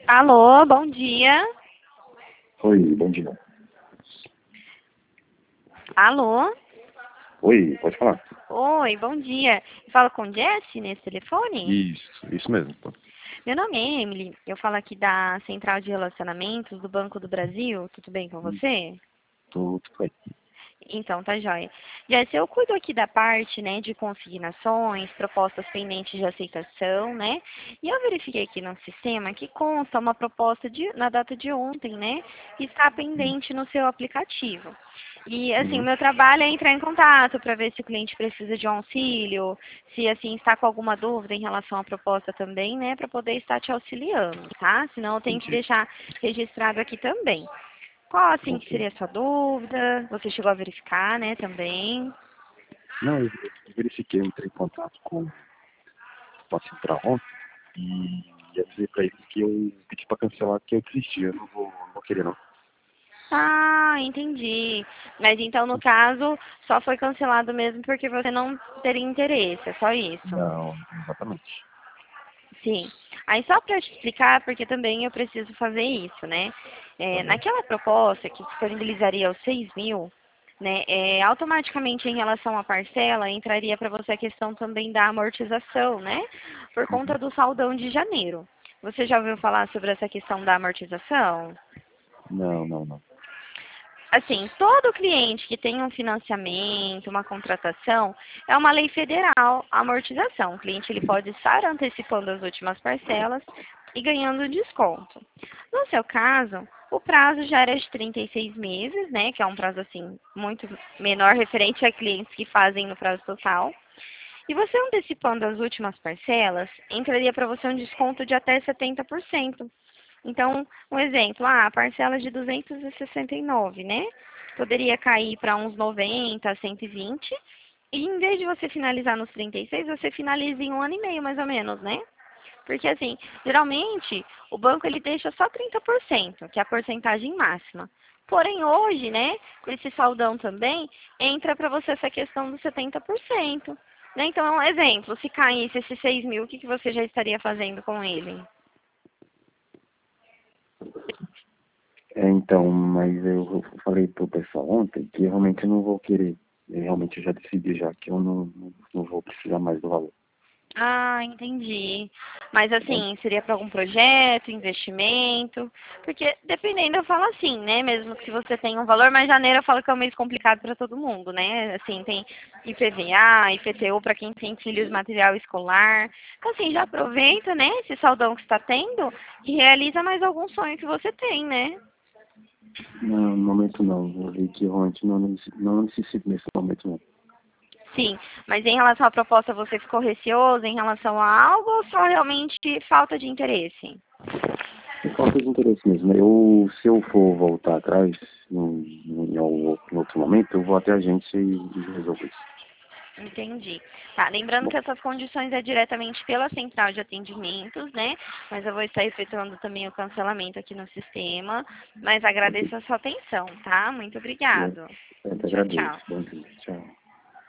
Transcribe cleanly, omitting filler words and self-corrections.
Alô, bom dia. Oi, bom dia. Alô? Oi, pode falar. Oi, bom dia. Fala com Jesse nesse telefone? Isso mesmo. Meu nome é Emily, eu falo aqui da Central de Relacionamentos do Banco do Brasil. Tudo bem com Hum, você? Tudo bem. Então, tá jóia. Jesse, eu cuido aqui da parte, né, de consignações, propostas pendentes de aceitação, né? E eu verifiquei aqui no sistema que consta uma proposta na data de ontem, né, que está Hum, pendente no seu aplicativo. E, assim, o Uhum, meu trabalho é entrar em contato para ver se o cliente precisa de um auxílio, se, assim, está com alguma dúvida em relação à proposta também, né, para poder estar te auxiliando, tá? Senão eu tenho que entendi. deixar registrado aqui também. Qual, assim, que Ok. seria a sua dúvida? Você chegou a verificar, né, também? Não, eu verifiquei, eu entrei em contato com a Central ontem e avisei pra eles que eu pedi pra cancelar, que eu desisti, eu não vou querer não. Ah, entendi. Mas então, no caso, só foi cancelado mesmo porque você não teria interesse, é só isso? Não, exatamente. Sim. Aí só para te explicar, porque também eu preciso fazer isso, né? Tá bom. Naquela proposta que disponibilizaria os 6.000, né, automaticamente em relação à parcela, entraria para você a questão também da amortização, né? Por Uhum. conta do saldão de janeiro. Você já ouviu falar sobre essa questão da amortização? Não. Assim, todo cliente que tem um financiamento, uma contratação, é uma lei federal, a amortização. O cliente ele pode estar antecipando as últimas parcelas e ganhando desconto. No seu caso, o prazo já era de 36 meses, né, que é um prazo assim muito menor referente a clientes que fazem no prazo total. E você antecipando as últimas parcelas, entraria para você um desconto de até 70%. Então, um exemplo, a parcela de 269, né? Poderia cair para uns 90, 120. E em vez de você finalizar nos 36, você finaliza em um ano e meio, mais ou menos, né? Porque assim, geralmente o banco ele deixa só 30%, que é a porcentagem máxima. Porém, hoje, né, com esse saldão também, entra para você essa questão dos 70%. Né? Então, é um exemplo, se caísse esses 6.000, o que você já estaria fazendo com ele? Então, mas eu falei pro pessoal ontem que realmente eu não vou querer. Realmente eu já decidi já que eu não vou precisar mais do valor. Ah, entendi. Mas Tá bom? assim, seria para algum projeto, investimento? Porque dependendo, eu falo assim, né? Mesmo que você tenha um valor, mas janeiro eu falo que é um mês complicado para todo mundo, né? Assim, tem IPVA, IPTU para quem tem filhos, material escolar. Então, assim, já aproveita, né? Esse saldão que está tendo e realiza mais algum sonho que você tem, né? Não, no momento não. Eu vi que realmente não necessito nesse momento não. Sim, mas em relação à proposta, você ficou receoso em relação a algo ou só realmente falta de interesse? É falta de interesse mesmo. Se eu for voltar atrás em outro momento, eu vou até a agência e resolvo isso. Entendi. Tá, lembrando Bom, que essas condições é diretamente pela central de atendimentos, né? Mas eu vou estar efetuando também o cancelamento aqui no sistema. Mas ok. agradeço a sua atenção, tá? Muito Eu obrigado. eu te Tchau, agradeço. tchau. Bom dia.